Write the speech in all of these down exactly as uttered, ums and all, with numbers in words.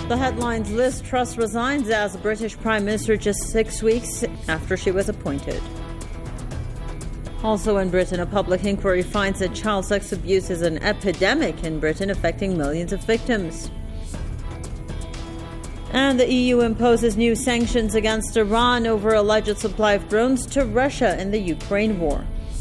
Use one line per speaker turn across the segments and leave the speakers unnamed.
The headlines list: Truss resigns as British Prime Minister just six weeks after she was appointed. Also in Britain, a public inquiry finds that child sex abuse is an epidemic in Britain, affecting millions of victims. And the E U imposes new sanctions against Iran over alleged supply of drones to Russia in the Ukraine war.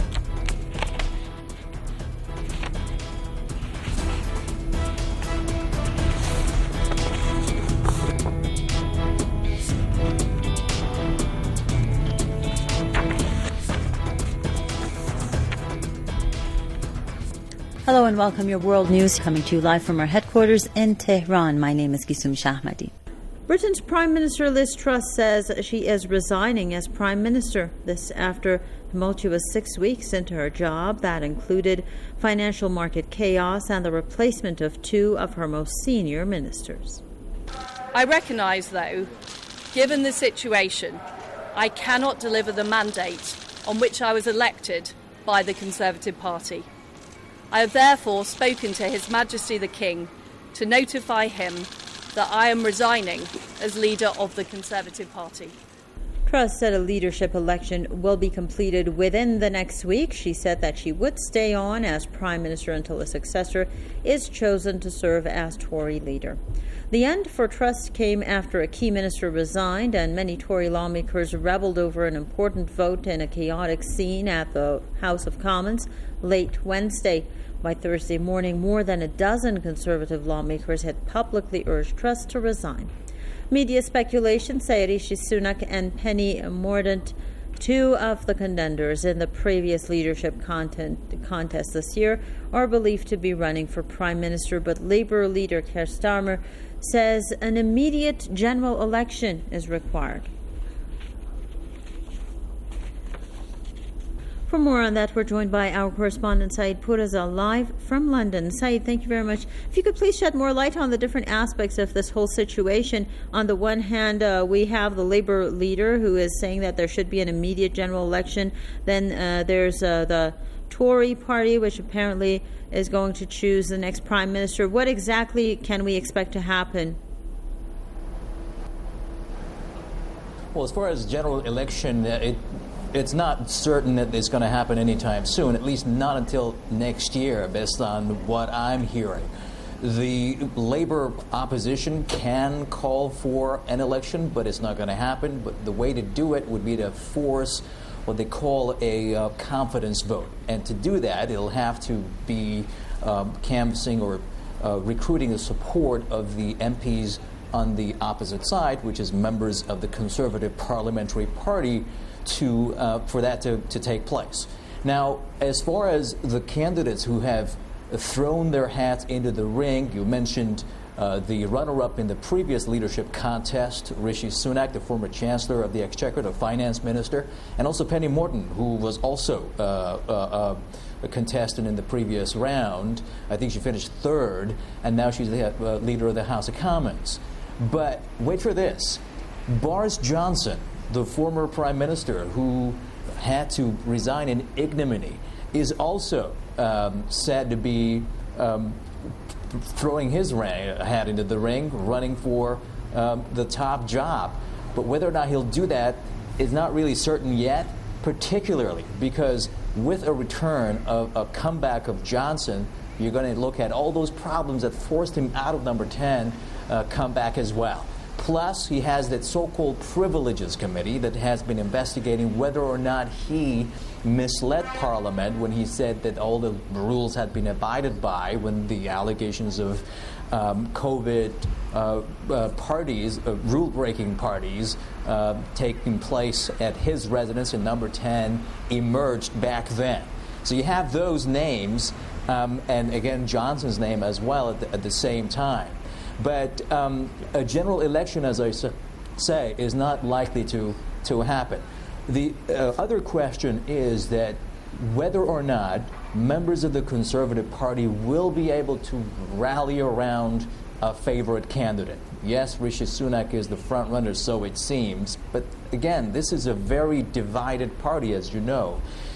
Hello and welcome. Your world news coming to you live from our headquarters in Tehran. My name is Gisum Shahmadi. Britain's Prime Minister Liz Truss says she is resigning as Prime Minister. This after a tumultuous six weeks into her job that included financial market chaos and the replacement of two of her most senior ministers.
I recognise, though, given the situation, I cannot deliver the mandate on which I was elected by the Conservative Party. I have therefore spoken to His Majesty the King to notify him that I am resigning as leader of the Conservative Party.
Truss said a leadership election will be completed within the next week. She said that she would stay on as Prime Minister until a successor is chosen to serve as Tory leader. The end for Truss came after a key minister resigned and many Tory lawmakers rebelled over an important vote in a chaotic scene at the House of Commons late Wednesday. By Thursday morning, more than a dozen Conservative lawmakers had publicly urged Truss to resign. Media speculation say Rishi Sunak and Penny Mordaunt, two of the contenders in the previous leadership content, contest this year, are believed to be running for Prime Minister, but Labour leader Keir Starmer says an immediate general election is required. For more on that, we're joined by our correspondent Saeed Puraza live from London. Saeed, thank you very much. If you could please shed more light on the different aspects of this whole situation. On the one hand, uh, we have the Labour leader who is saying that there should be an immediate general election. Then uh, there's uh, the Tory party, which apparently is going to choose the next Prime Minister. What exactly can we expect to happen?
Well, as far as general election, uh, it It's not certain that it's going to happen anytime soon, at least not until next year, based on what I'm hearing. The Labour opposition can call for an election, but it's not going to happen. But the way to do it would be to force what they call a uh, confidence vote. And to do that, it'll have to be uh, canvassing or uh, recruiting the support of the M Ps on the opposite side, which is members of the Conservative Parliamentary Party, to uh, for that to, to take place. Now, as far as the candidates who have thrown their hats into the ring, you mentioned uh, the runner-up in the previous leadership contest, Rishi Sunak, the former Chancellor of the Exchequer, the Finance Minister, and also Penny Mordaunt, who was also uh, uh, uh, a contestant in the previous round. I think she finished third, and now she's the uh, leader of the House of Commons. But wait for this. Boris Johnson, the former Prime Minister who had to resign in ignominy, is also um, said to be um, throwing his ring, hat into the ring, running for um, the top job. But whether or not he'll do that is not really certain yet, particularly because with a return of a comeback of Johnson, you're going to look at all those problems that forced him out of number ten uh, come back as well. Plus, he has that so-called Privileges Committee that has been investigating whether or not he misled Parliament when he said that all the rules had been abided by when the allegations of um, COVID uh, uh, parties, uh, rule-breaking parties, uh, taking place at his residence in number ten emerged back then. So you have those names, um, and again, Johnson's name as well at the, at the same time. But um, a general election, as I say, is not likely to, to happen. The uh, other question is that whether or not members of the Conservative Party will be able to rally around a favorite candidate. Yes, Rishi Sunak is the front runner, so it seems. But again, this is a very divided party, as you know.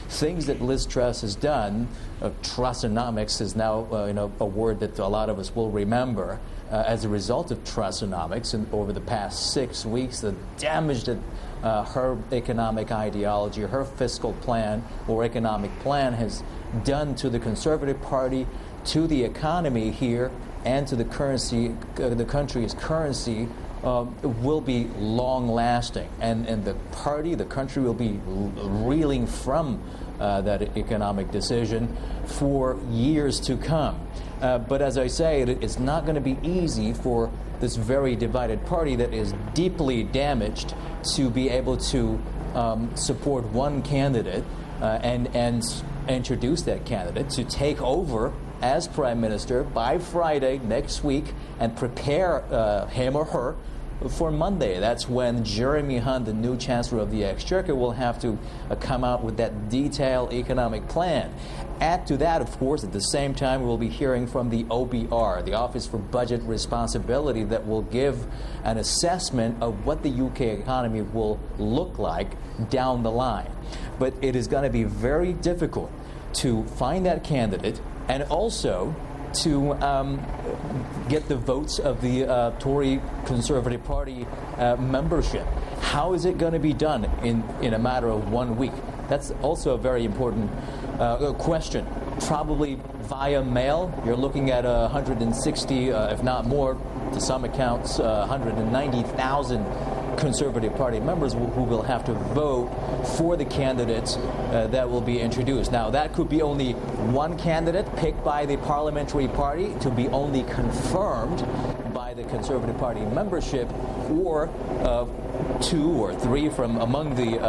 things that Liz Truss has done. Uh, Trussonomics is now uh, you know, a word that a lot of us will remember uh, as a result of Trussonomics. And over the past six weeks, the damage that uh, her economic ideology, her fiscal plan or economic plan has done to the Conservative Party, to the economy here, and to the currency, uh, the country's currency, um, will be long-lasting. And, and the party, the country will be reeling from uh, that economic decision for years to come. Uh, but as I say, it, it's not going to be easy for this very divided party that is deeply damaged to be able to um, support one candidate uh, and, and introduce that candidate to take over as Prime Minister by Friday next week and prepare uh, him or her for Monday. That's when Jeremy Hunt, the new Chancellor of the Exchequer, will have to uh, come out with that detailed economic plan. Add to that, of course, at the same time, we'll be hearing from the O B R, the Office for Budget Responsibility, that will give an assessment of what the U K economy will look like down the line. But it is going to be very difficult to find that candidate and also to um, get the votes of the uh, Tory Conservative Party uh, membership. How is it going to be done in, in a matter of one week? That's also a very important uh, question. Probably via mail. You're looking at uh, one hundred sixty, uh, if not more, to some accounts, uh, one hundred ninety thousand Conservative Party members who will have to vote for the candidates uh, that will be introduced. Now, that could be only one candidate picked by the parliamentary party to be only confirmed by the Conservative Party membership, or uh, two or three from among the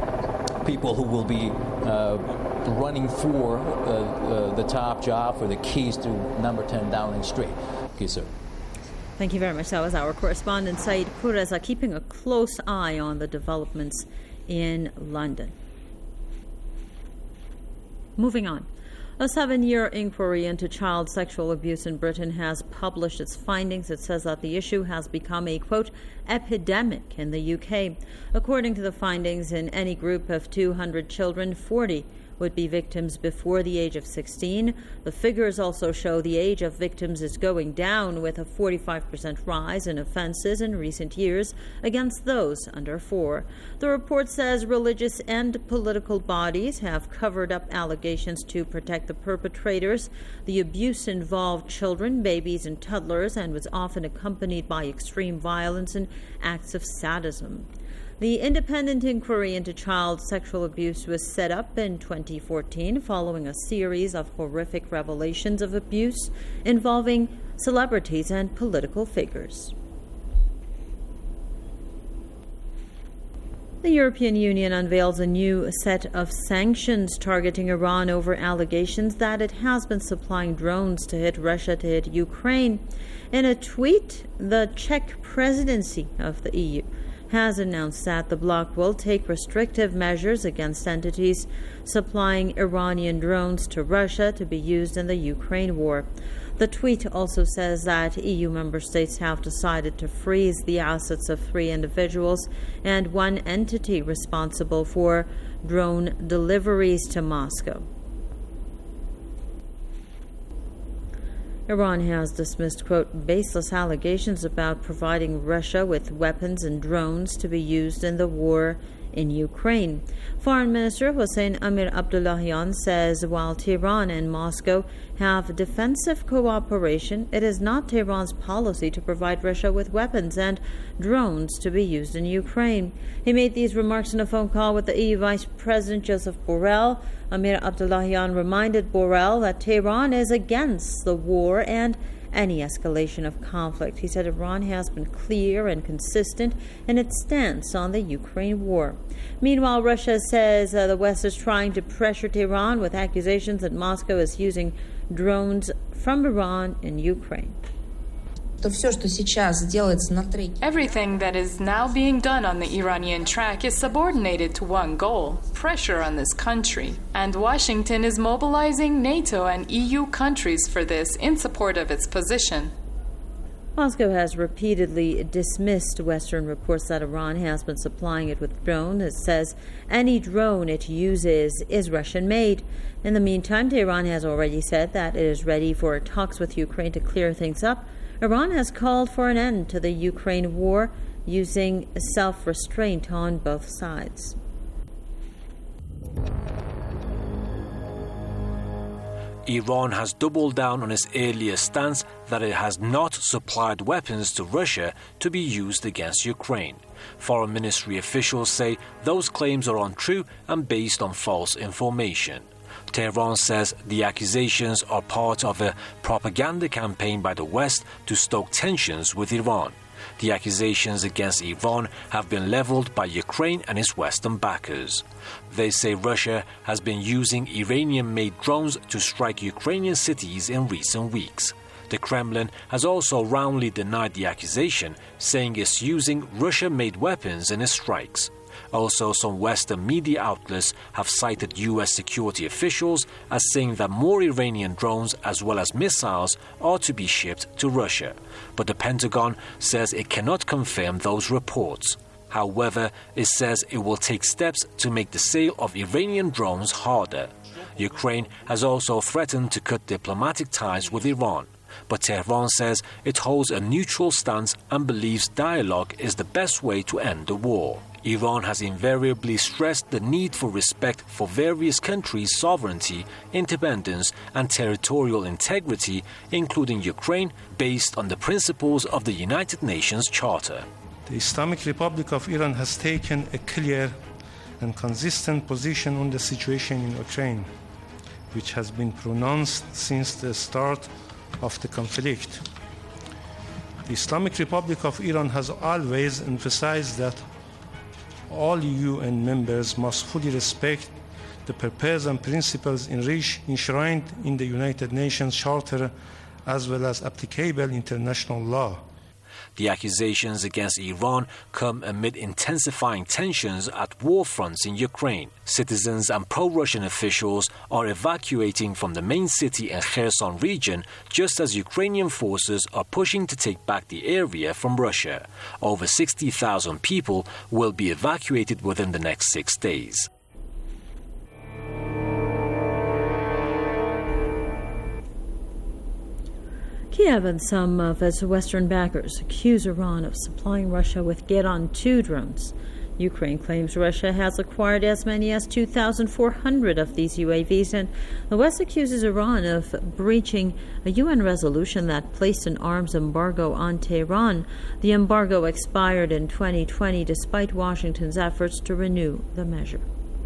uh, people who will be uh, running for uh, uh, the top job, for the keys to number ten Downing Street. Okay, sir.
Thank you very much. That was our correspondent, Said Kureza, keeping a close eye on the developments in London. Moving on. A seven-year inquiry into child sexual abuse in Britain has published its findings. It says that the issue has become a, quote, epidemic in the U K. According to the findings, in any group of two hundred children, forty would be victims before the age of sixteen. The figures also show the age of victims is going down, with a forty-five percent rise in offences in recent years against those under four. The report says religious and political bodies have covered up allegations to protect the perpetrators. The abuse involved children, babies, and toddlers, and was often accompanied by extreme violence and acts of sadism. The independent inquiry into child sexual abuse was set up in twenty fourteen following a series of horrific revelations of abuse involving celebrities and political figures. The European Union unveils a new set of sanctions targeting Iran over allegations that it has been supplying drones to hit Russia to hit Ukraine. In a tweet, the Czech presidency of the E U has announced that the bloc will take restrictive measures against entities supplying Iranian drones to Russia to be used in the Ukraine war. The tweet also says that E U member states have decided to freeze the assets of three individuals and one entity responsible for drone deliveries to Moscow. Iran has dismissed, quote, baseless allegations about providing Russia with weapons and drones to be used in the war in Ukraine. Foreign Minister Hossein Amir Abdullahian says while Tehran and Moscow have defensive cooperation, it is not Tehran's policy to provide Russia with weapons and drones to be used in Ukraine. He made these remarks in a phone call with the E U Vice President Joseph Borrell. Amir Abdullahian reminded Borrell that Tehran is against the war and any escalation of conflict. He said Iran has been clear and consistent in its stance on the Ukraine war. Meanwhile, Russia says uh, the West is trying to pressure Tehran with accusations that Moscow is using drones from Iran in Ukraine.
Everything that is now being done on the Iranian track is subordinated to one goal: pressure on this country. And Washington is mobilizing NATO and E U countries for this in support of its position.
Moscow has repeatedly dismissed Western reports that Iran has been supplying it with drones. It says any drone it uses is Russian-made. In the meantime, Tehran has already said that it is ready for talks with Ukraine to clear things up. Iran has called for an end to the Ukraine war, using self-restraint on both sides.
Iran has doubled down on its earlier stance that it has not supplied weapons to Russia to be used against Ukraine. Foreign Ministry officials say those claims are untrue and based on false information. Tehran says the accusations are part of a propaganda campaign by the West to stoke tensions with Iran. The accusations against Iran have been leveled by Ukraine and its Western backers. They say Russia has been using Iranian-made drones to strike Ukrainian cities in recent weeks. The Kremlin has also roundly denied the accusation, saying it's using Russia-made weapons in its strikes. Also, some Western media outlets have cited U S security officials as saying that more Iranian drones as well as missiles are to be shipped to Russia. But the Pentagon says it cannot confirm those reports. However, it says it will take steps to make the sale of Iranian drones harder. Ukraine has also threatened to cut diplomatic ties with Iran. But Tehran says it holds a neutral stance and believes dialogue is the best way to end the war. Iran has invariably stressed the need for respect for various countries' sovereignty, independence, and territorial integrity, including Ukraine, based on the principles of the United Nations Charter.
The Islamic Republic of Iran has taken a clear and consistent position on the situation in Ukraine, which has been pronounced since the start of the conflict. The Islamic Republic of Iran has always emphasized that all E U N members must fully respect the purpose and principles enshrined in the United Nations Charter as well as applicable international law.
The accusations against Iran come amid intensifying tensions at war fronts in Ukraine. Citizens and pro-Russian officials are evacuating from the main city and Kherson region, just as Ukrainian forces are pushing to take back the area from Russia. Over sixty thousand people will be evacuated within the next six days.
Kiev and some of its Western backers accuse Iran of supplying Russia with Geran two drones. Ukraine claims Russia has acquired as many as two thousand four hundred of these U A Vs, and the West accuses Iran of breaching a U N resolution that placed an arms embargo on Tehran. The embargo expired in twenty twenty despite Washington's efforts to renew the measure.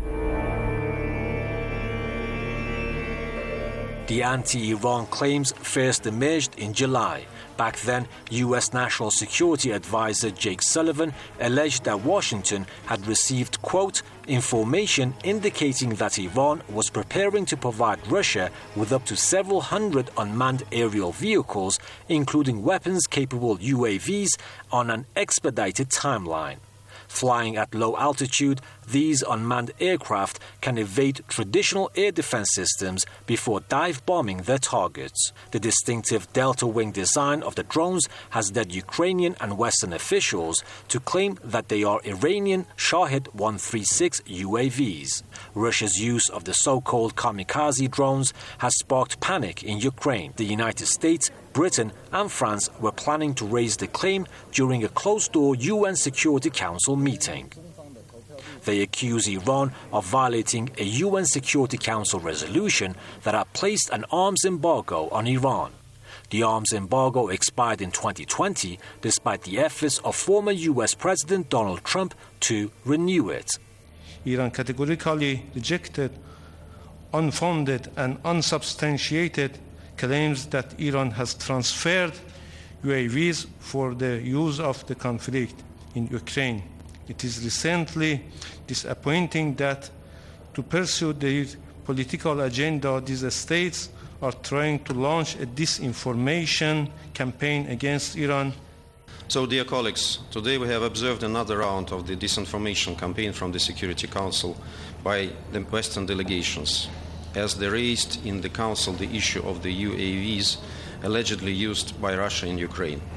The anti-Iran claims first emerged in July. Back then, U S National Security Advisor Jake Sullivan alleged that Washington had received, quote, information indicating that Iran was preparing to provide Russia with up to several hundred unmanned aerial vehicles, including weapons-capable U A Vs, on an expedited timeline. Flying at low altitude, these unmanned aircraft can evade traditional air defense systems before dive bombing their targets. The distinctive delta wing design of the drones has led Ukrainian and Western officials to claim that they are Iranian Shahed one thirty-six U A Vs. Russia's use of the so-called kamikaze drones has sparked panic in Ukraine. The United States, Britain and France were planning to raise the claim during a closed-door U N Security Council meeting. They accuse Iran of violating a U N Security Council resolution that had placed an arms embargo on Iran. The arms embargo expired in twenty twenty, despite the efforts of former U S President Donald Trump to renew it.
Iran categorically rejected unfounded and unsubstantiated claims that Iran has transferred U A Vs for the use of the conflict in Ukraine. It is recently disappointing that to pursue their political agenda, these states are trying to launch a disinformation campaign against Iran.
So, dear colleagues, today we have observed another round of the disinformation campaign from the Security Council by the Western delegations, as they raised in the Council the issue of the U A Vs allegedly used by Russia in Ukraine.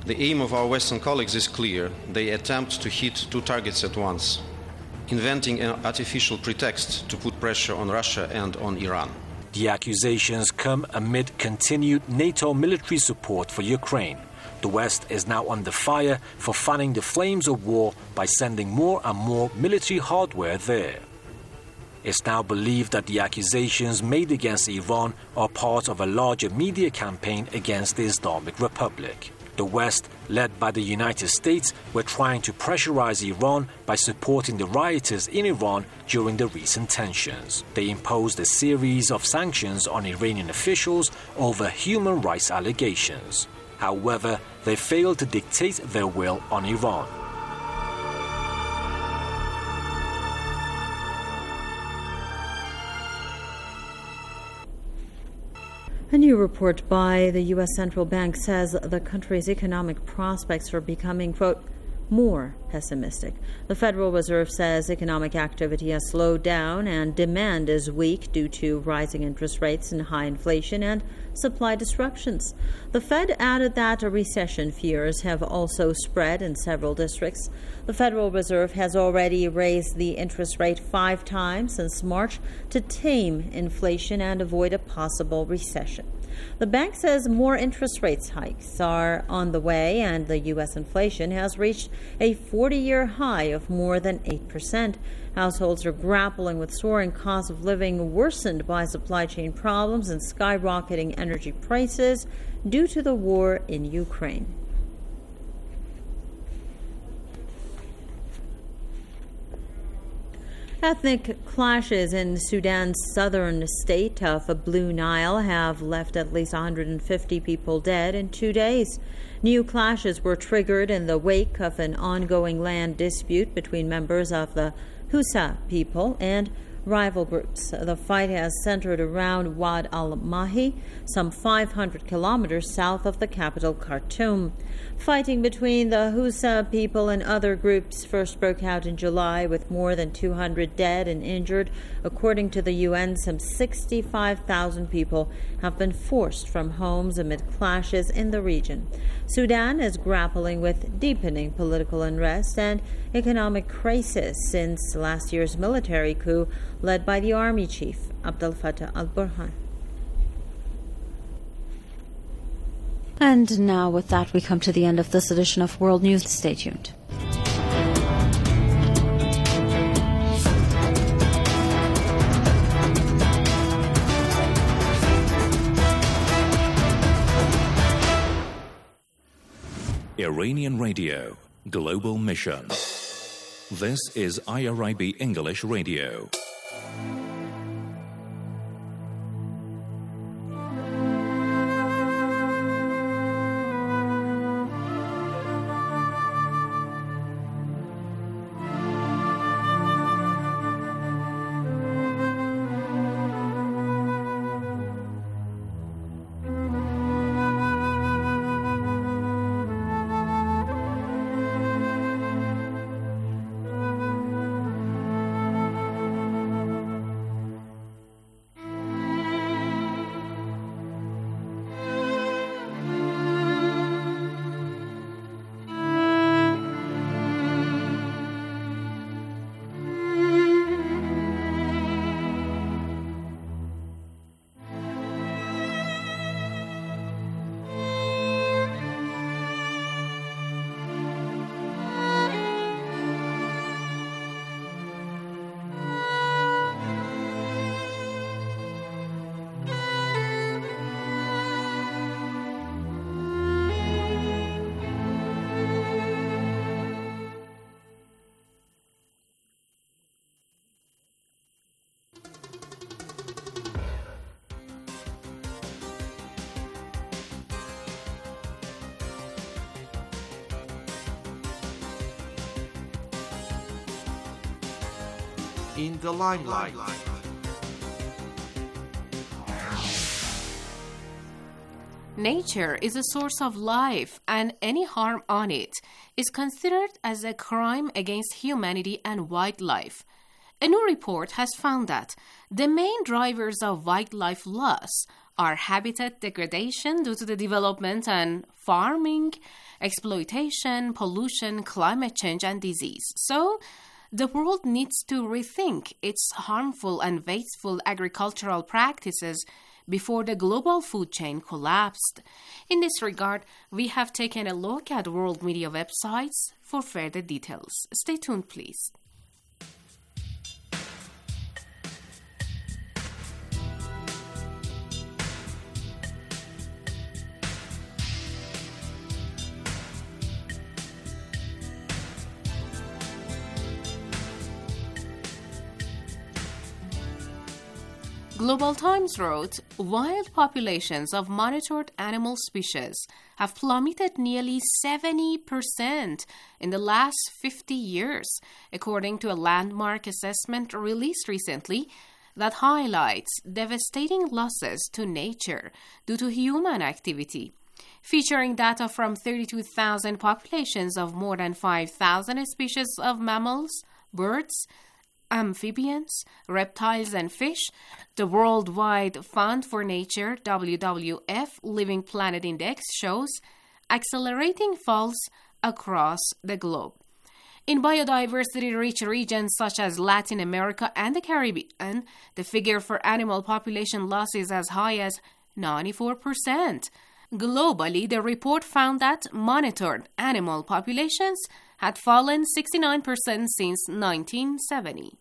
The aim of our Western colleagues is clear. They attempt to hit two targets at once, inventing an artificial pretext to put pressure on Russia and on Iran.
The accusations come amid continued NATO military support for Ukraine. The West is now under fire for fanning the flames of war by sending more and more military hardware there. It's now believed that the accusations made against Iran are part of a larger media campaign against the Islamic Republic. The West, led by the United States, were trying to pressurize Iran by supporting the rioters in Iran during the recent tensions. They imposed a series of sanctions on Iranian officials over human rights allegations. However, they failed to dictate their will on Iran.
A new report by the U S Central Bank says the country's economic prospects are becoming, quote, more pessimistic. The Federal Reserve says economic activity has slowed down and demand is weak due to rising interest rates and high inflation and supply disruptions. The Fed added that recession fears have also spread in several districts. The Federal Reserve has already raised the interest rate five times since March to tame inflation and avoid a possible recession. The bank says more interest rate hikes are on the way, and the U S inflation has reached a forty-year high of more than eight percent. Households are grappling with soaring costs of living worsened by supply chain problems and skyrocketing energy prices due to the war in Ukraine. Ethnic clashes in Sudan's southern state of Blue Nile have left at least one hundred fifty people dead in two days. New clashes were triggered in the wake of an ongoing land dispute between members of the Hausa people and rival groups. The fight has centered around Wad al-Mahi, some five hundred kilometers south of the capital, Khartoum. Fighting between the Hausa people and other groups first broke out in July, with more than two hundred dead and injured. According to the U N, some sixty-five thousand people have been forced from homes amid clashes in the region. Sudan is grappling with deepening political unrest and economic crisis since last year's military coup led by the army chief, Abdel Fattah al-Burhan.
And now with that, we come to the end of this edition of World News. Stay tuned.
Iranian Radio, Global Mission. This is I R I B English Radio.
In the limelight.
Nature is a source of life, and any harm on it is considered as a crime against humanity and wildlife. A new report has found that the main drivers of wildlife loss are habitat degradation due to the development and farming, exploitation, pollution, climate change, and disease. So, the world needs to rethink its harmful and wasteful agricultural practices before the global food chain collapsed. In this regard, we have taken a look at world media websites for further details. Stay tuned, please. Global Times wrote, wild populations of monitored animal species have plummeted nearly seventy percent in the last fifty years, according to a landmark assessment released recently that highlights devastating losses to nature due to human activity. Featuring data from thirty-two thousand populations of more than five thousand species of mammals, birds, amphibians, reptiles, and fish, the Worldwide Fund for Nature W W F Living Planet Index shows accelerating falls across the globe. In biodiversity-rich regions such as Latin America and the Caribbean, the figure for animal population loss is as high as ninety-four percent. Globally, the report found that monitored animal populations had fallen sixty-nine percent since nineteen seventy.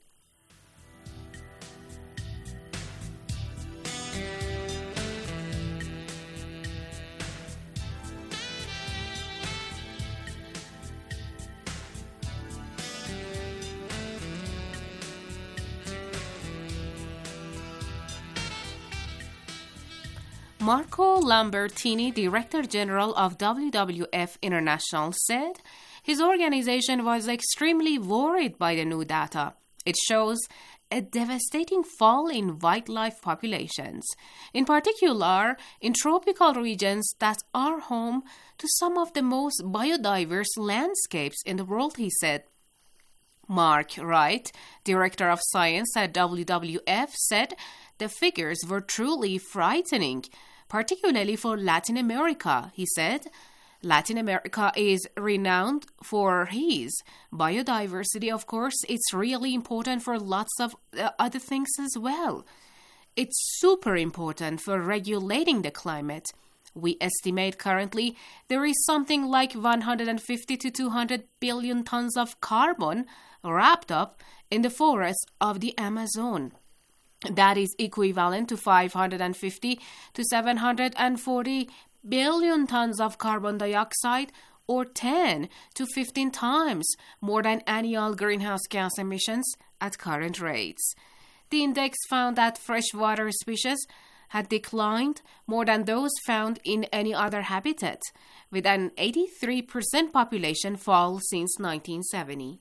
Marco Lambertini, Director General of W W F International, said his organization was extremely worried by the new data. It shows a devastating fall in wildlife populations, in particular in tropical regions that are home to some of the most biodiverse landscapes in the world, he said. Mark Wright, Director of Science at W W F, said the figures were truly frightening, particularly for Latin America. He said, Latin America is renowned for his biodiversity. Of course, it's really important for lots of uh, other things as well. It's super important for regulating the climate. We estimate currently there is something like one hundred fifty to two hundred billion tons of carbon wrapped up in the forests of the Amazon. That is equivalent to five hundred fifty to seven hundred forty billion tons of carbon dioxide, or ten to fifteen times more than annual greenhouse gas emissions at current rates. The index found that freshwater species had declined more than those found in any other habitat, with an eighty-three percent population fall since nineteen seventy.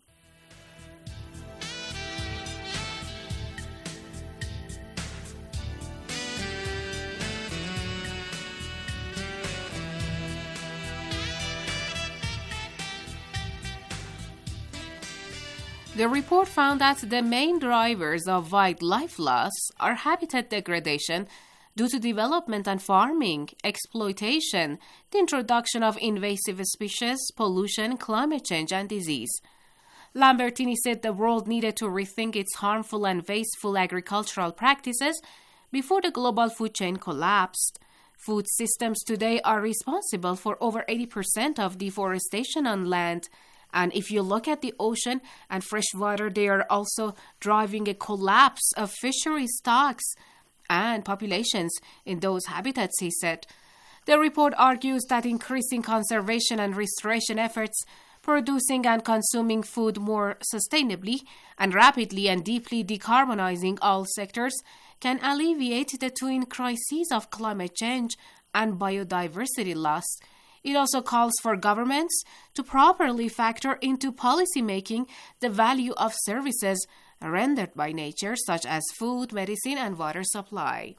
The report found that the main drivers of wildlife loss are habitat degradation due to development and farming, exploitation, the introduction of invasive species, pollution, climate change, and disease. Lambertini said the world needed to rethink its harmful and wasteful agricultural practices before the global food chain collapsed. Food systems today are responsible for over eighty percent of deforestation on land. And if you look at the ocean and freshwater, they are also driving a collapse of fishery stocks and populations in those habitats, he said. The report argues that increasing conservation and restoration efforts, producing and consuming food more sustainably, and rapidly and deeply decarbonizing all sectors can alleviate the twin crises of climate change and biodiversity loss. It also calls for governments to properly factor into policymaking the value of services rendered by nature, such as food, medicine, and water supply.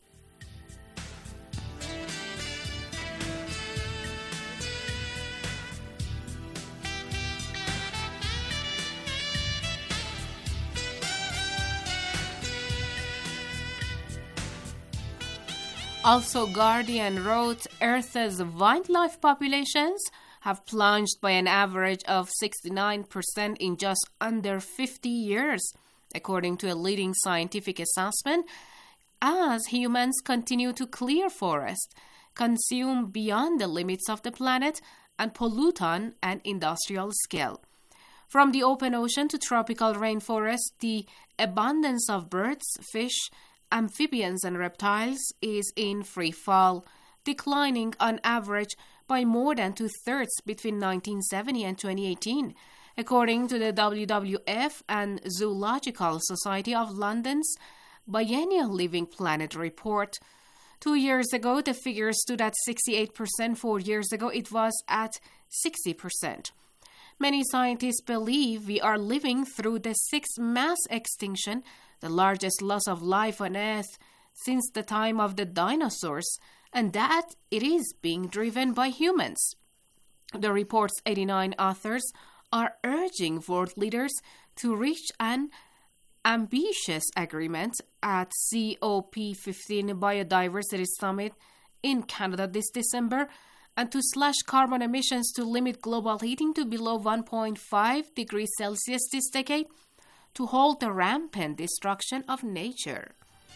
Also, Guardian wrote Earth's wildlife populations have plunged by an average of sixty-nine percent in just under fifty years, according to a leading scientific assessment, as humans continue to clear forests, consume beyond the limits of the planet, and pollute on an industrial scale. From the open ocean to tropical rainforests, the abundance of birds, fish, amphibians, and reptiles is in free fall, declining on average by more than two-thirds between nineteen seventy and twenty eighteen, according to the W W F and Zoological Society of London's Biennial Living Planet report. Two years ago, the figure stood at sixty-eight percent. Four years ago, it was at sixty percent. Many scientists believe we are living through the sixth mass extinction, the largest loss of life on Earth since the time of the dinosaurs, and that it is being driven by humans. The report's eighty-nine authors are urging world leaders to reach an ambitious agreement at C O P fifteen Biodiversity Summit in Canada this December, and to slash carbon emissions to limit global heating to below one point five degrees Celsius this decade, to halt the rampant destruction of nature.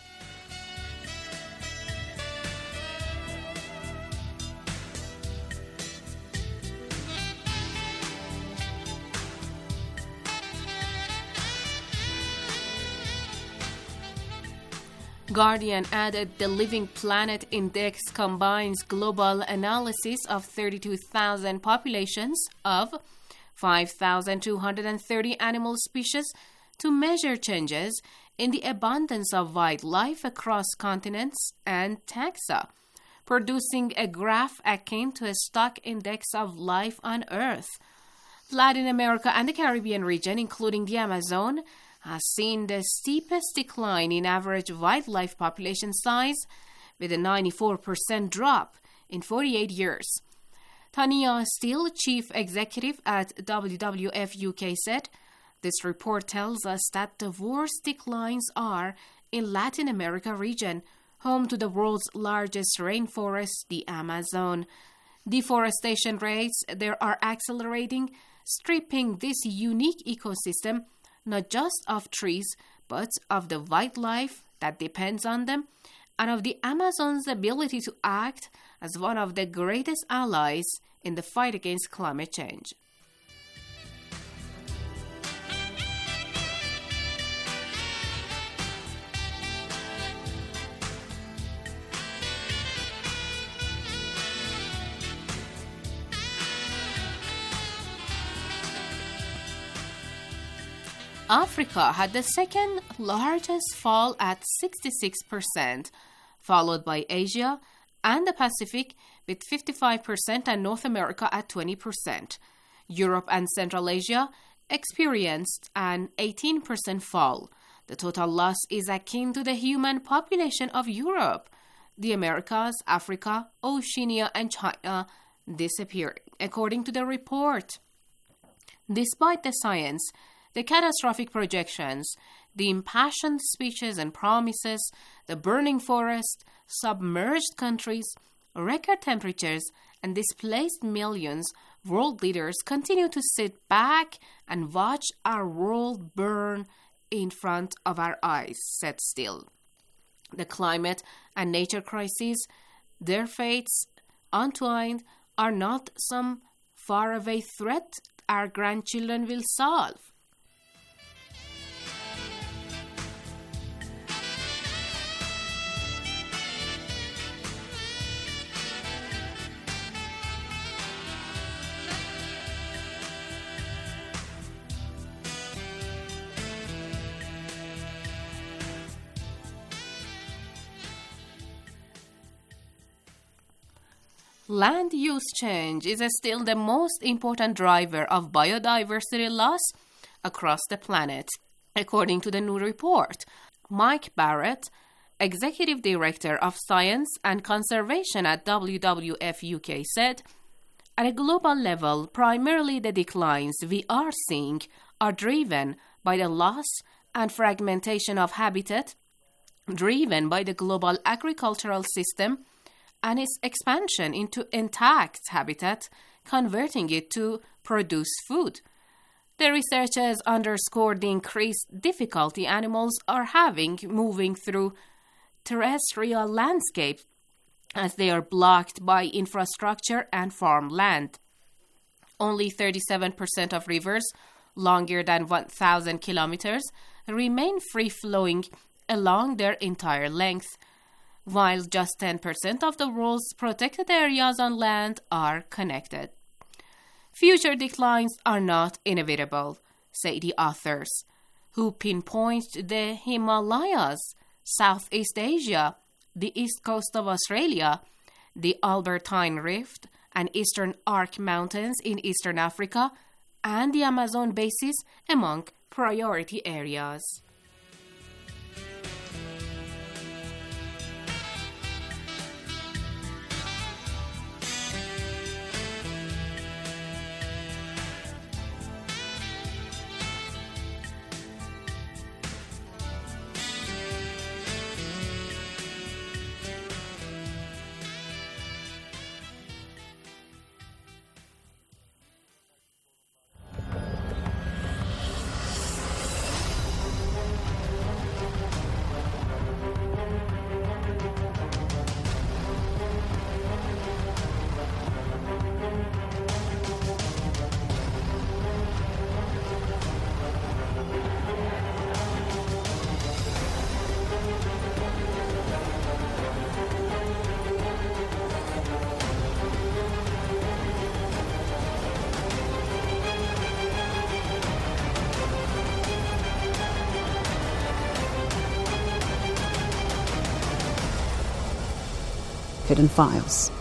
Guardian added the Living Planet Index combines global analysis of thirty-two thousand populations of five thousand two hundred thirty animal species to measure changes in the abundance of wildlife across continents and taxa, producing a graph akin to a stock index of life on Earth. Latin America and the Caribbean region, including the Amazon, has seen the steepest decline in average wildlife population size, with a ninety-four percent drop in forty-eight years. Tania Steele, chief executive at W W F U K, said, "This report tells us that the worst declines are in Latin America region, home to the world's largest rainforest, the Amazon. Deforestation rates there are accelerating, stripping this unique ecosystem not just of trees, but of the wildlife that depends on them, and of the Amazon's ability to act as one of the greatest allies in the fight against climate change." Africa had the second largest fall at sixty-six percent, followed by Asia and the Pacific with fifty-five percent and North America at twenty percent. Europe and Central Asia experienced an eighteen percent fall. The total loss is akin to the human population of Europe. The Americas, Africa, Oceania, and China disappeared, according to the report. Despite the science, the catastrophic projections, the impassioned speeches and promises, the burning forest, submerged countries, record temperatures, and displaced millions, world leaders continue to sit back and watch our world burn in front of our eyes, said Steele. The climate and nature crises, their fates entwined, are not some faraway threat our grandchildren will solve. Land use change is still the most important driver of biodiversity loss across the planet, according to the new report. Mike Barrett, Executive Director of Science and Conservation at W W F U K, said, "At a global level, primarily the declines we are seeing are driven by the loss and fragmentation of habitat, driven by the global agricultural system and its expansion into intact habitat, converting it to produce food. The researchers underscored the increased difficulty animals are having moving through terrestrial landscapes as they are blocked by infrastructure and farmland. Only thirty-seven percent of rivers longer than one thousand kilometers remain free-flowing along their entire length, while just ten percent of the world's protected areas on land are connected. Future declines are not inevitable, say the authors, who pinpoint the Himalayas, Southeast Asia, the east coast of Australia, the Albertine Rift, and Eastern Arc Mountains in Eastern Africa, and the Amazon basin among priority areas.
Hidden Files.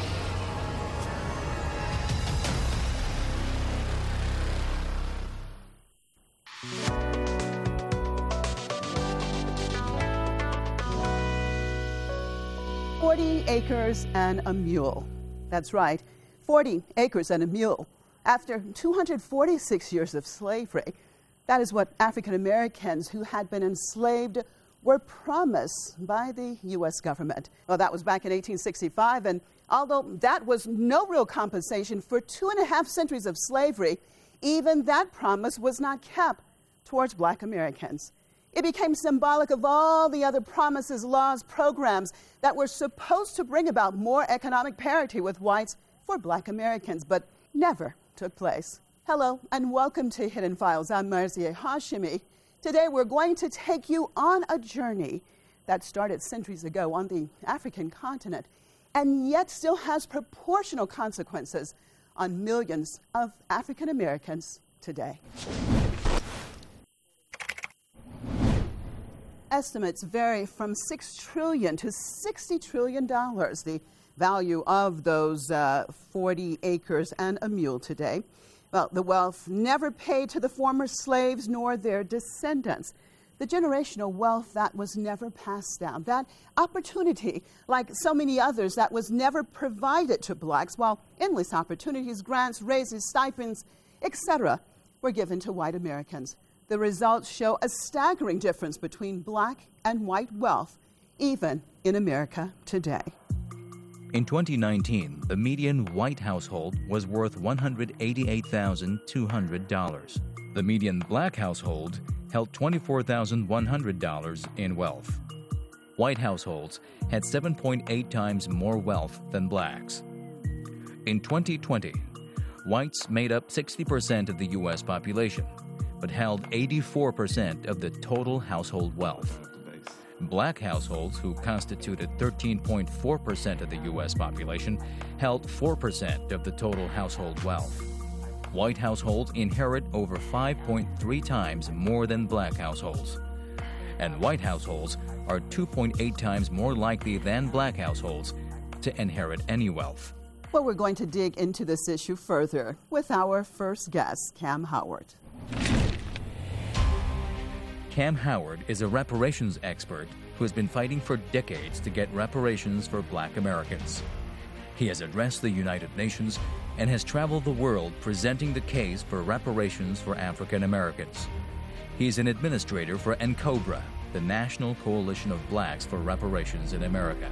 Forty acres and a mule. That's right, forty acres and a mule. After two hundred forty-six years of slavery, that is what African Americans who had been enslaved were promised by the U S government. Well, that was back in eighteen sixty-five, and although that was no real compensation for two and a half centuries of slavery, even that promise was not kept towards Black Americans. It became symbolic of all the other promises, laws, programs that were supposed to bring about more economic parity with whites for Black Americans, but never took place. Hello, and welcome to Hidden Files. I'm Marzieh Hashimi. Today, we're going to take you on a journey that started centuries ago on the African continent and yet still has proportional consequences on millions of African Americans today. Estimates vary from six trillion dollars to sixty trillion dollars, the value of those uh, forty acres and a mule today. Well, the wealth never paid to the former slaves nor their descendants. The generational wealth that was never passed down. That opportunity, like so many others, that was never provided to blacks, while endless opportunities, grants, raises, stipends, et cetera, were given to white Americans. The results show a staggering difference between black and white wealth, even in America today.
In twenty nineteen, the median white household was worth one hundred eighty-eight thousand two hundred dollars. The median black household held twenty-four thousand one hundred dollars in wealth. White households had seven point eight times more wealth than blacks. In twenty twenty, whites made up sixty percent of the U S population, but held eighty-four percent of the total household wealth. Black households, who constituted thirteen point four percent of the U S population, held four percent of the total household wealth. White households inherit over five point three times more than black households. And white households are two point eight times more likely than black households to inherit any wealth.
Well, we're going to dig into this issue further with our first guest, Cam Howard.
Cam Howard is a reparations expert who has been fighting for decades to get reparations for Black Americans. He has addressed the United Nations and has traveled the world presenting the case for reparations for African Americans. He is an administrator for NCOBRA, the National Coalition of Blacks for Reparations in America.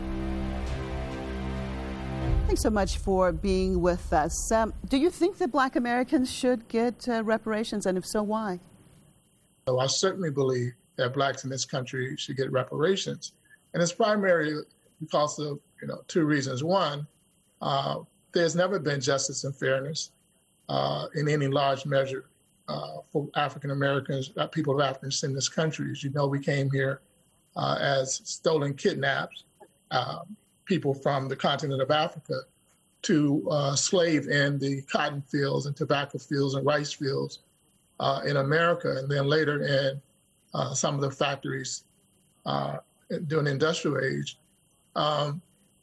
Thanks so much for being with us. Um, do you think that Black Americans should get uh, reparations, and if so, why?
So I certainly believe that Blacks in this country should get reparations, and it's primarily because of you know two reasons. One, uh, there's never been justice and fairness uh, in any large measure uh, for African Americans, uh, people of African descent in this country. As you know, we came here uh, as stolen, kidnapped uh, people from the continent of Africa to uh, slave in the cotton fields and tobacco fields and rice fields uh, in America, and then later in uh, some of the factories uh, during the industrial age. Um,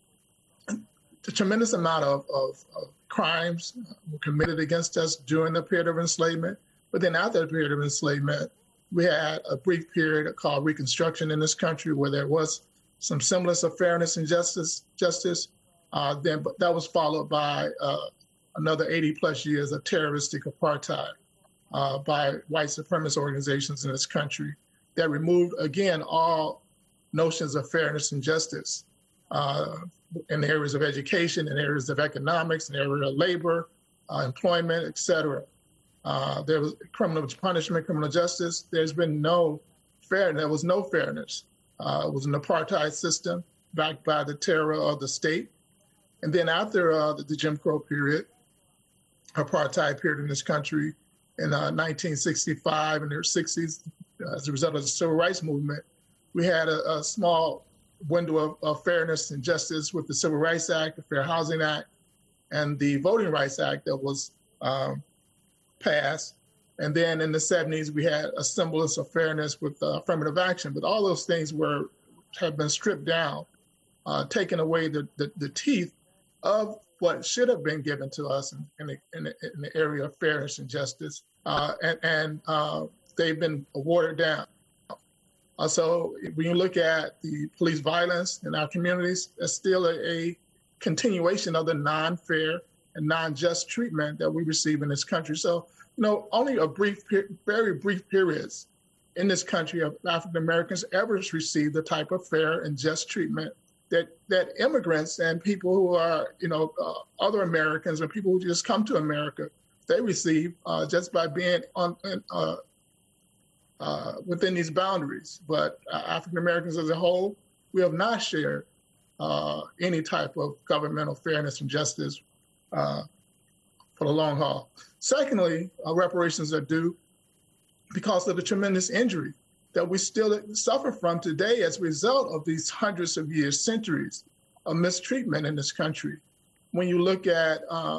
the tremendous amount of, of, of crimes were committed against us during the period of enslavement, but then after the period of enslavement, we had a brief period called Reconstruction in this country where there was some semblance of fairness and justice. Justice. Uh, then but that was followed by uh, another eighty plus years of terroristic apartheid uh, by white supremacist organizations in this country that removed, again, all notions of fairness and justice uh, in the areas of education, in areas of economics, in the area of labor, uh, employment, et cetera. Uh, there was criminal punishment, criminal justice. There's been no fair, there was no fairness. Uh, it was an apartheid system backed by the terror of the state. And then after uh, the, the Jim Crow period, apartheid period in this country in uh, nineteen sixty-five and the sixties, uh, as a result of the civil rights movement, we had a, a small window of, of fairness and justice with the Civil Rights Act, the Fair Housing Act, and the Voting Rights Act that was um, passed. And then in the seventies, we had a semblance of fairness with uh, affirmative action. But all those things were have been stripped down, uh, taking away the, the, the teeth of what should have been given to us in, in, the, in, the, in the area of fairness and justice. Uh, and and uh, they've been watered down. Uh, so when you look at the police violence in our communities, that's still a, a continuation of the non-fair and non-just treatment that we receive in this country. So, you know, only a brief, very brief periods in this country of African Americans ever received the type of fair and just treatment that that immigrants and people who are, you know, uh, other Americans or people who just come to America, they receive uh, just by being on uh, uh, within these boundaries. But uh, African Americans as a whole, we have not shared uh, any type of governmental fairness and justice uh, for the long haul. Secondly, uh, reparations are due because of the tremendous injury that we still suffer from today as a result of these hundreds of years, centuries of mistreatment in this country. When you look at uh,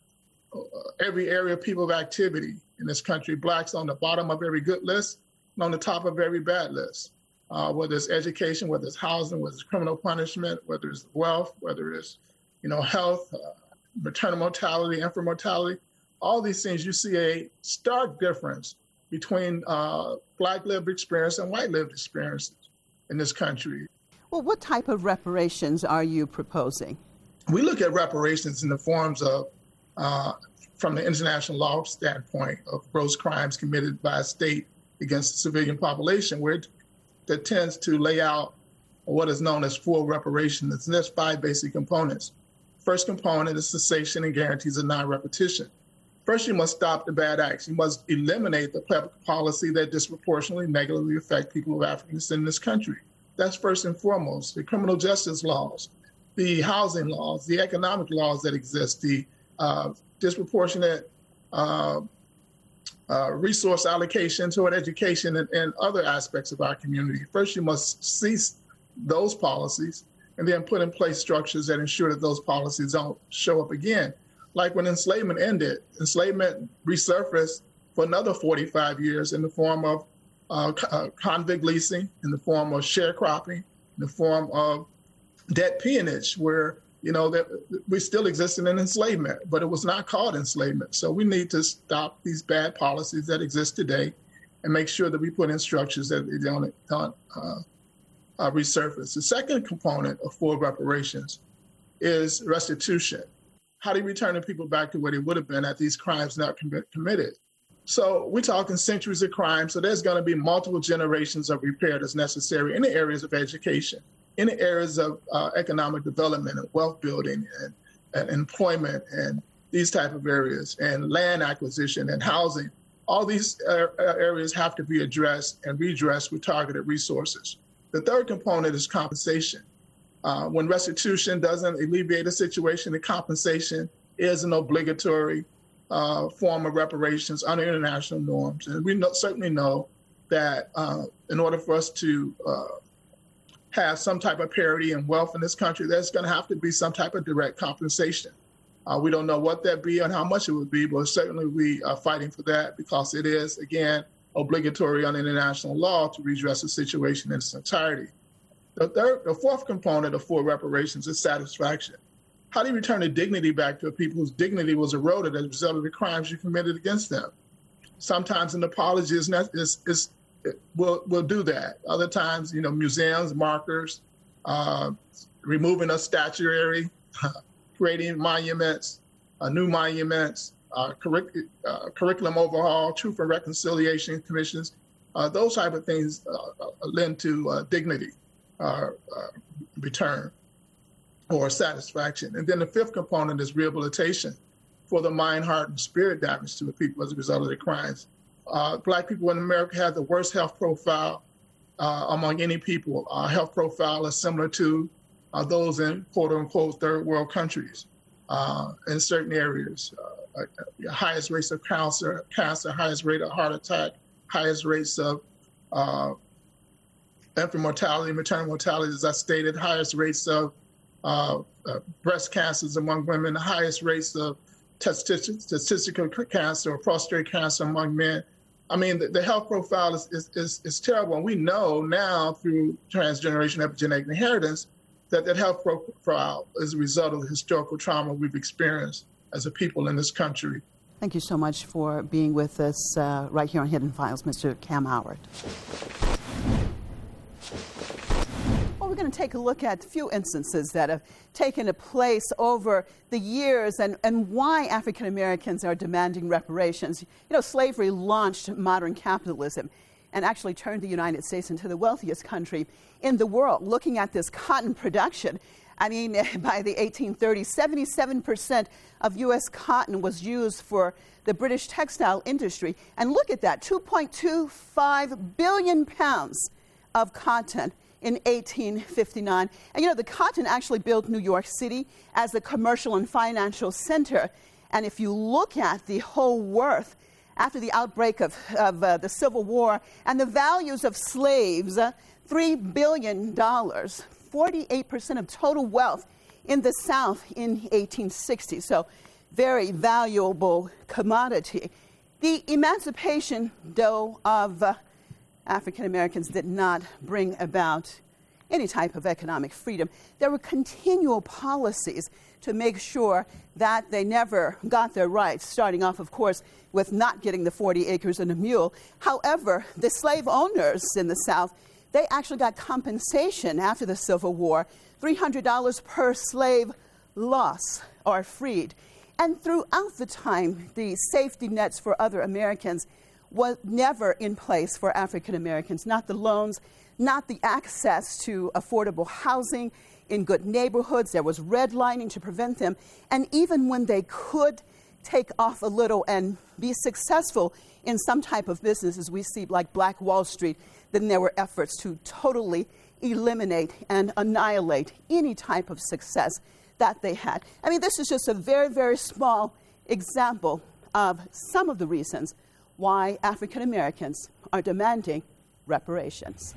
every area of people of activity in this country, Blacks on the bottom of every good list and on the top of every bad list, uh, whether it's education, whether it's housing, whether it's criminal punishment, whether it's wealth, whether it's, you know, health, uh, maternal mortality, infant mortality, all these things, you see a stark difference between uh, Black lived experience and white lived experiences in this country.
Well, what type of reparations are you proposing?
We look at reparations in the forms of, uh, from the international law standpoint, of gross crimes committed by a state against the civilian population, where it, that tends to lay out what is known as full reparations. And there's five basic components. First component is cessation and guarantees of non-repetition. First, you must stop the bad acts. You must eliminate the public policy that disproportionately negatively affect people of African descent in this country. That's first and foremost. The criminal justice laws, the housing laws, the economic laws that exist, the uh, disproportionate uh, uh, resource allocation toward education and, and other aspects of our community. First, you must cease those policies and then put in place structures that ensure that those policies don't show up again. Like when enslavement ended, enslavement resurfaced for another forty-five years in the form of uh, uh, convict leasing, in the form of sharecropping, in the form of debt peonage, where, you know, that we still existed in enslavement, but it was not called enslavement. So we need to stop these bad policies that exist today and make sure that we put in structures that they don't, don't uh, uh, resurface. The second component of full reparations is restitution. How do you return the people back to where they would have been had these crimes not com- committed? So we're talking centuries of crime. So there's going to be multiple generations of repair that's necessary in the areas of education, in the areas of uh, economic development and wealth building and, and employment and these type of areas, and land acquisition and housing. All these uh, areas have to be addressed and redressed with targeted resources. The third component is compensation. Uh, when restitution doesn't alleviate a situation, the compensation is an obligatory uh, form of reparations under international norms. And we know, certainly know that uh, in order for us to uh, have some type of parity in wealth in this country, there's going to have to be some type of direct compensation. Uh, we don't know what that be and how much it would be, but certainly we are fighting for that because it is, again, obligatory under international law to redress the situation in its entirety. The third, the fourth component of full reparations is satisfaction. How do you return the dignity back to a people whose dignity was eroded as a result of the crimes you committed against them? Sometimes an apology is, is, is will will do that. Other times, you know, museums, markers, uh, removing a statuary, creating monuments, uh, new monuments, uh, curric- uh, curriculum overhaul, truth and reconciliation commissions, uh, those type of things uh, lend to uh, dignity uh, uh, return or satisfaction. And then the fifth component is rehabilitation for the mind, heart, and spirit damage to the people as a result of the crimes. Uh, Black people in America have the worst health profile uh, among any people. Our health profile is similar to Uh, those in quote-unquote third world countries uh, in certain areas. Uh, uh, highest rates of cancer, cancer, highest rate of heart attack, highest rates of uh, infant mortality, maternal mortality, as I stated, highest rates of uh, uh, breast cancers among women, the highest rates of testic- testicular cancer or prostate cancer among men. I mean, the, the health profile is, is, is, is terrible. And we know now through transgenerational epigenetic inheritance that that health profile is a result of the historical trauma we've experienced as a people in this country.
Thank you so much for being with us uh, right here on Hidden Files, Mister Cam Howard. Well, we're going to take a look at a few instances that have taken place over the years and, and why African Americans are demanding reparations. You know, slavery launched modern capitalism and actually turned the United States into the wealthiest country in the world. Looking at this cotton production, I mean, by the eighteen thirties, seventy-seven percent of U S cotton was used for the British textile industry. And look at that, two point two five billion pounds of cotton in eighteen fifty-nine. And, you know, the cotton actually built New York City as a commercial and financial center. And if you look at the whole worth after the outbreak of, of uh, the Civil War and the values of slaves, uh, three billion dollars, forty-eight percent of total wealth in the South in eighteen sixty. So very valuable commodity. The emancipation, though, of uh, African Americans did not bring about any type of economic freedom. There were continual policies to make sure that they never got their rights, starting off, of course, with not getting the forty acres and a mule. However, the slave owners in the South, they actually got compensation after the Civil War, three hundred dollars per slave lost or freed. And throughout the time, the safety nets for other Americans was never in place for African Americans, not the loans, not the access to affordable housing in good neighborhoods. There was redlining to prevent them. And even when they could take off a little and be successful in some type of business, as we see like Black Wall Street, then there were efforts to totally eliminate and annihilate any type of success that they had. I mean, this is just a very, very small example of some of the reasons why African Americans are demanding reparations.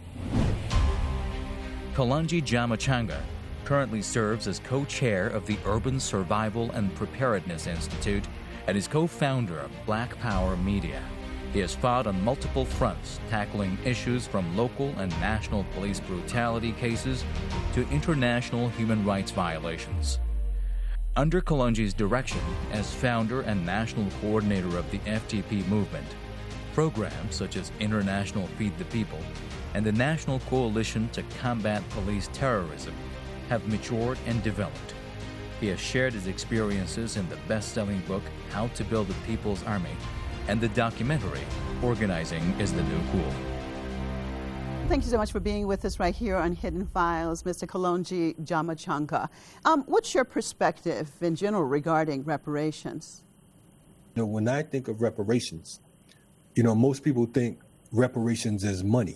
Kalonji Jamachanga currently serves as co-chair of the Urban Survival and Preparedness Institute and is co-founder of Black Power Media. He has fought on multiple fronts, tackling issues from local and national police brutality cases to international human rights violations. Under Kalonji's direction as founder and national coordinator of the F T P movement, programs such as International Feed the People and the National Coalition to Combat Police Terrorism have matured and developed. He has shared his experiences in the best-selling book, How to Build a People's Army, and the documentary, Organizing is the New Cool.
Thank you so much for being with us right here on Hidden Files, Mister Kalonji Jamachanga. Um, what's your perspective in general regarding reparations?
You know, when I think of reparations, you know, most people think reparations as money.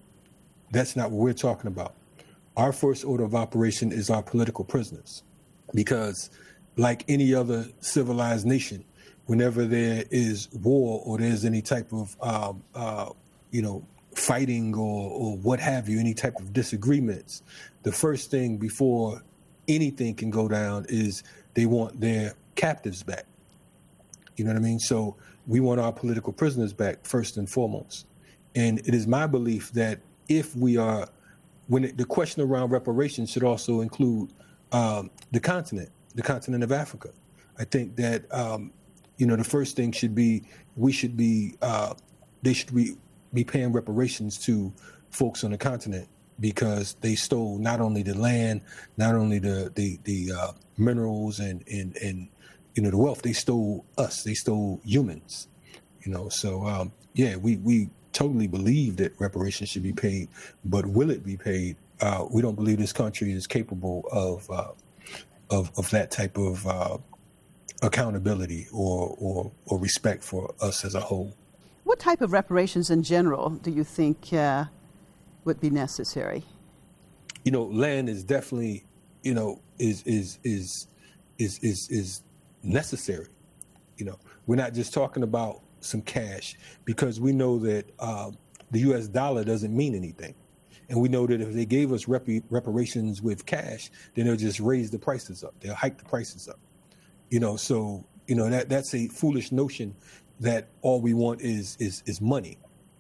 That's not what we're talking about. Our first order of operation is our political prisoners, because like any other civilized nation, whenever there is war or there's any type of, um, uh, you know, fighting or, or what have you, any type of disagreements, the first thing before anything can go down is they want their captives back. You know what I mean? So we want our political prisoners back first and foremost. And it is my belief that if we are, when it, the question around reparations should also include um, the continent, the continent of Africa. I think that, um, you know, the first thing should be, we should be, uh, they should be, be paying reparations to folks on the continent, because they stole not only the land, not only the the, the uh, minerals and, and, and, you know, the wealth, they stole us, they stole humans, you know. So, um, yeah, we, we totally believe that reparations should be paid, but will it be paid? Uh, we don't believe this country is capable of uh, of, of that type of uh, accountability or, or, or respect for us as a whole.
What type of reparations in general do you think uh, would be necessary?
You know, land is definitely, you know, is is is is is is necessary. You know, we're not just talking about some cash, because we know that uh, the U S dollar doesn't mean anything, and we know that if they gave us rep- reparations with cash, then they'll just raise the prices up. They'll hike the prices up. You know, so you know that that's a foolish notion that all we want is is is money.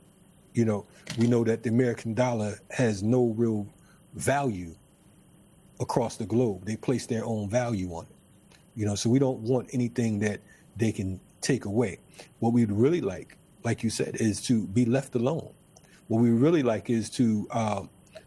You know, we know that the American dollar has no real value across the globe. They place their own value on it. You know, so we don't want anything that they can take away. What we'd really like, like you said, is to be left alone. What we really like is to uh,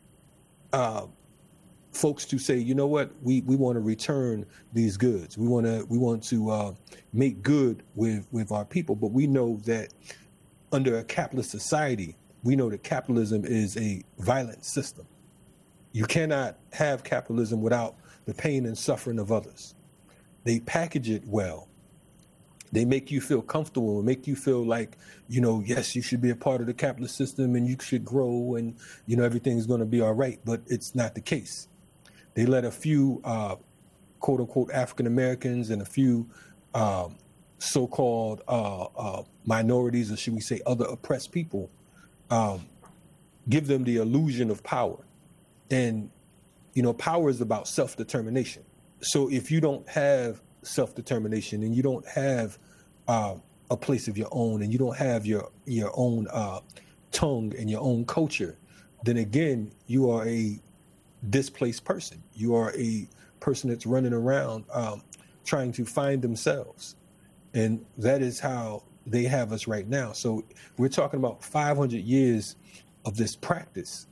uh, folks to say, you know what, we, we want to return these goods. We want to we want to uh, make good with, with our people. But we know that under a capitalist society, we know that capitalism is a violent system. You cannot have capitalism without the pain and suffering of others. They package it well. They make you feel comfortable and make you feel like, you know, yes, you should be a part of the capitalist system and you should grow and, you know, everything's going to be all right. But it's not the case. They let a few, uh, quote unquote, African Americans and a few um, so-called uh, uh, minorities, or should we say other oppressed people, um, give them the illusion of power. And, you know, power is about self-determination. So if you don't have self-determination and you don't have uh, a place of your own and you don't have your, your own uh, tongue and your own culture, then again, you are a displaced person. You are a person that's running around um, trying to find themselves. And that is how they have us right now. So we're talking about five hundred years of this practice,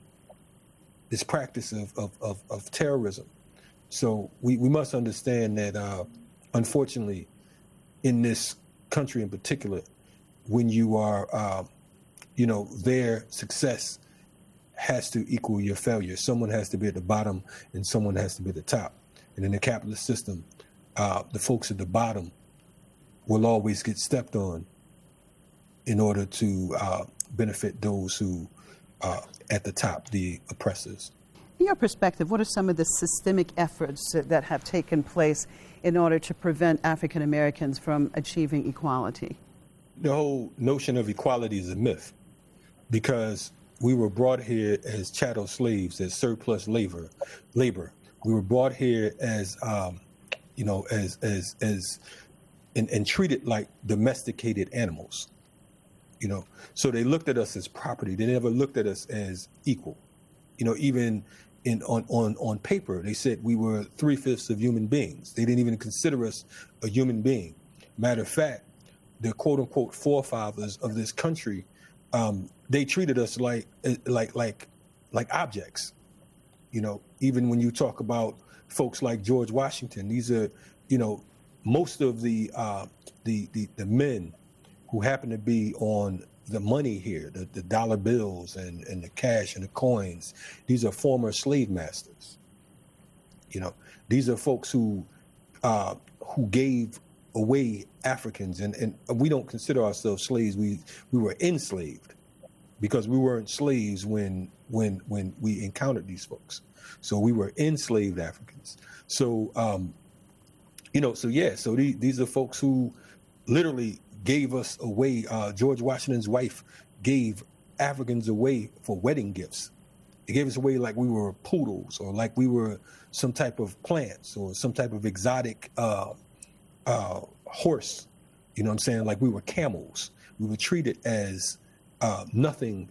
this practice of, of, of, of terrorism. So we, we must understand that, uh, unfortunately, in this country in particular, when you are, uh, you know, their success has to equal your failure. Someone has to be at the bottom and someone has to be at the top. And in the capitalist system, uh, the folks at the bottom will always get stepped on in order to uh, benefit those who are at the top, the oppressors.
In your perspective, what are some of the systemic efforts that have taken place in order to prevent African Americans from achieving equality?
The whole notion of equality is a myth, because we were brought here as chattel slaves, as surplus labor. Labor. We were brought here as, um, you know, as as as, and, and treated like domesticated animals. You know, so they looked at us as property. They never looked at us as equal. You know, even in on on on paper, they said we were three fifths of human beings. They didn't even consider us a human being. Matter of fact, the quote unquote forefathers of this country, um, they treated us like like like like objects. You know, even when you talk about folks like George Washington, these are, you know, most of the uh, the, the the men who happen to be on the money here, the, the dollar bills and, and the cash and the coins. These are former slave masters. You know, these are folks who uh, who gave away Africans, and, and we don't consider ourselves slaves. We we were enslaved because we weren't slaves when when when we encountered these folks. So we were enslaved Africans. So um, you know, so yeah, so these, these are folks who literally gave us away. Uh, George Washington's wife gave Africans away for wedding gifts. They gave us away like we were poodles, or like we were some type of plants, or some type of exotic uh, uh, horse. You know what I'm saying? Like we were camels. We were treated as uh, nothing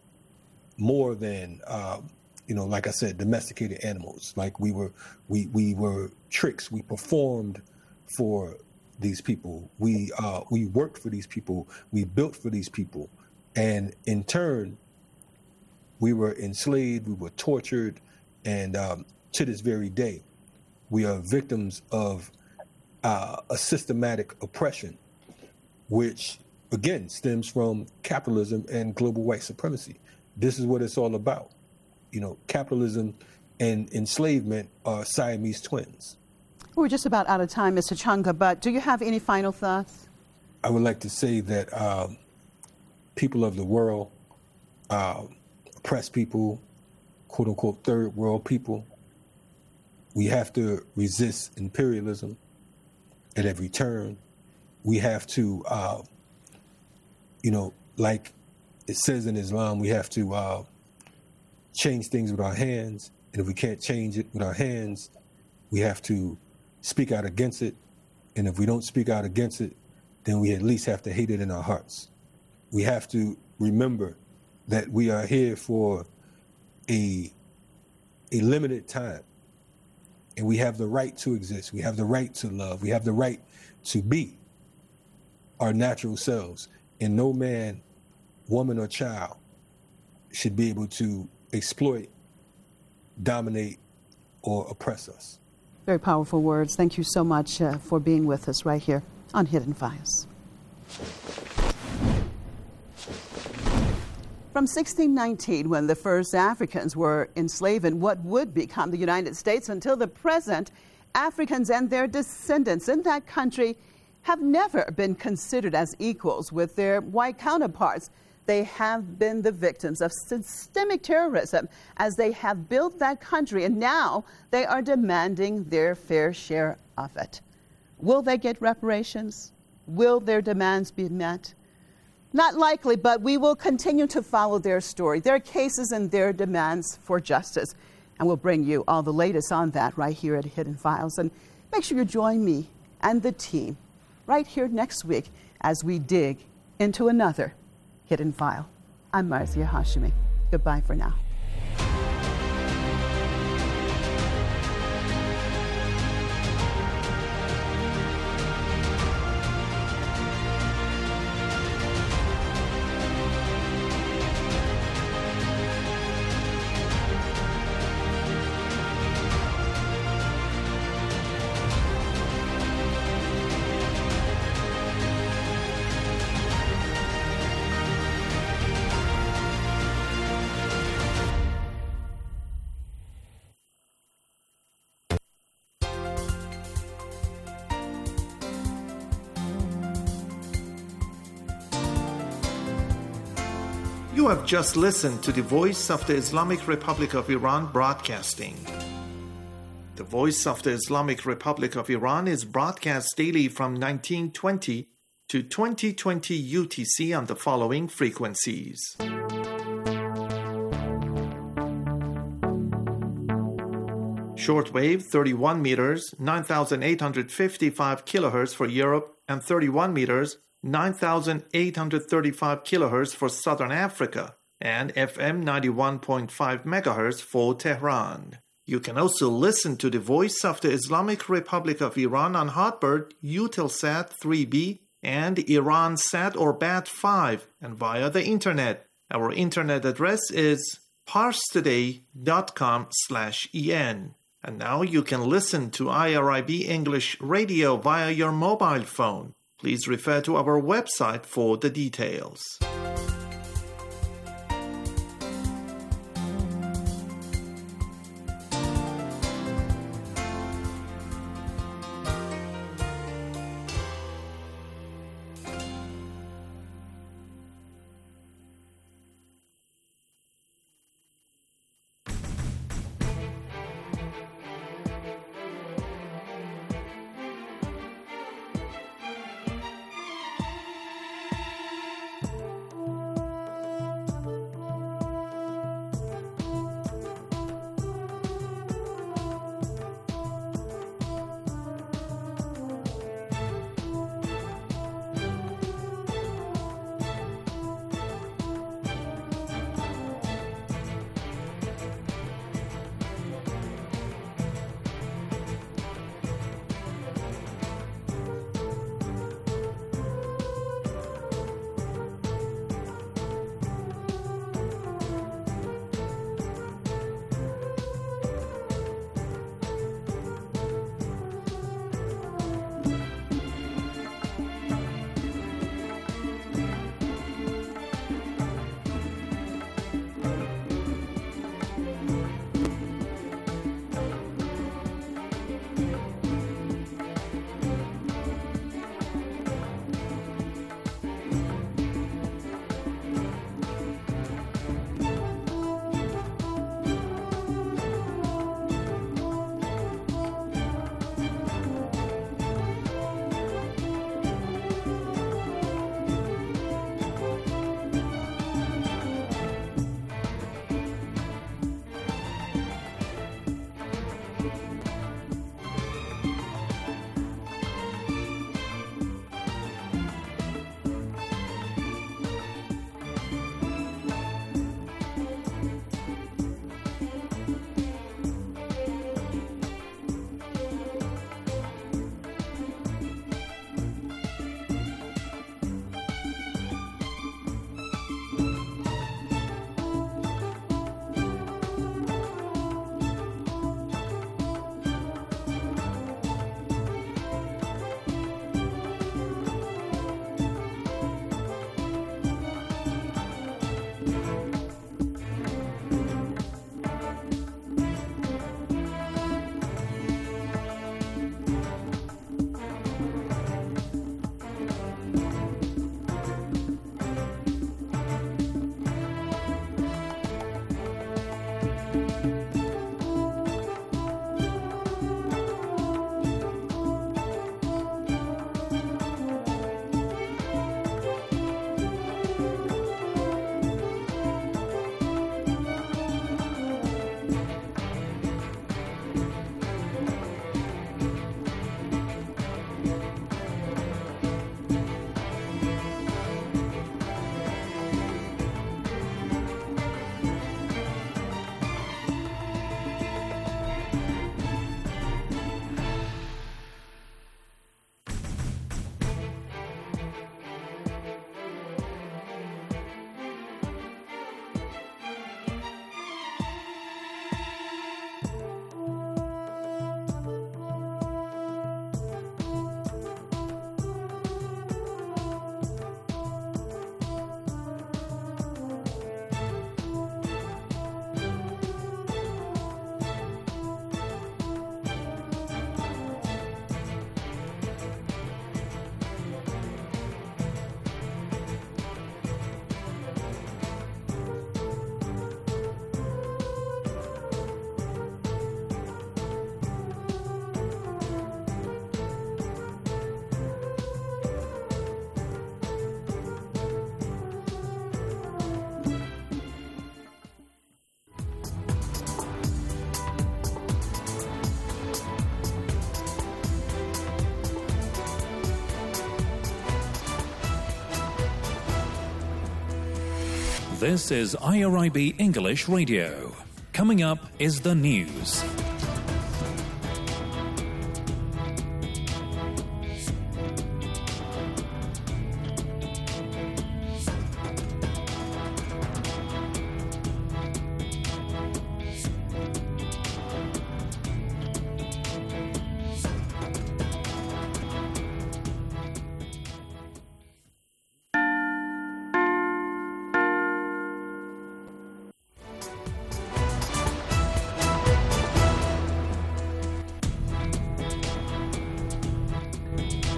more than, uh, you know, like I said, domesticated animals. Like we were, we we were tricks. We performed for these people. We uh, we worked for these people. We built for these people, and in turn, we were enslaved. We were tortured, and um, to this very day, we are victims of uh, a systematic oppression, which again stems from capitalism and global white supremacy. This is what it's all about. You know, capitalism and enslavement are Siamese twins.
We're just about out of time, Mister Chunga, but do you have any final thoughts?
I would like to say that um, people of the world, uh, oppressed people, quote unquote third world people, we have to resist imperialism at every turn. We have to, uh, you know, like it says in Islam, we have to uh, change things with our hands. And if we can't change it with our hands, we have to speak out against it. And if we don't speak out against it, then we at least have to hate it in our hearts. We have to remember that we are here for a, a limited time. And we have the right to exist. We have the right to love. We have the right to be our natural selves. And no man, woman, or child should be able to exploit, dominate, or oppress us.
Very powerful words. Thank you so much uh, for being with us right here on Hidden Files. From sixteen nineteen, when the first Africans were enslaved in what would become the United States, until the present, Africans and their descendants in that country have never been considered as equals with their white counterparts. They have been the victims of systemic terrorism as they have built that country, and now they are demanding their fair share of it. Will they get reparations? Will their demands be met? Not likely, but we will continue to follow their story, their cases, and their demands for justice. And we'll bring you all the latest on that right here at Hidden Files. And make sure you join me and the team right here next week as we dig into another Hidden File. I'm Marcia Hashimi. Goodbye for now.
You have just listened to the Voice of the Islamic Republic of Iran broadcasting. The Voice of the Islamic Republic of Iran is broadcast daily from nineteen twenty to twenty twenty U T C on the following frequencies. Shortwave thirty-one meters, nine thousand eight hundred fifty-five kilohertz for Europe, and thirty-one meters, nine thousand eight hundred thirty-five kilohertz for Southern Africa, and F M ninety-one point five megahertz for Tehran. You can also listen to the Voice of the Islamic Republic of Iran on Hotbird, Eutelsat three B, and Iransat or B A T five, and via the internet. Our internet address is parstoday.com slash en. And now you can listen to I R I B English Radio via your mobile phone. Please refer to our website for the details.
This is I R I B English Radio. Coming up is the news.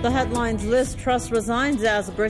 The headlines: Liz Truss resigns as British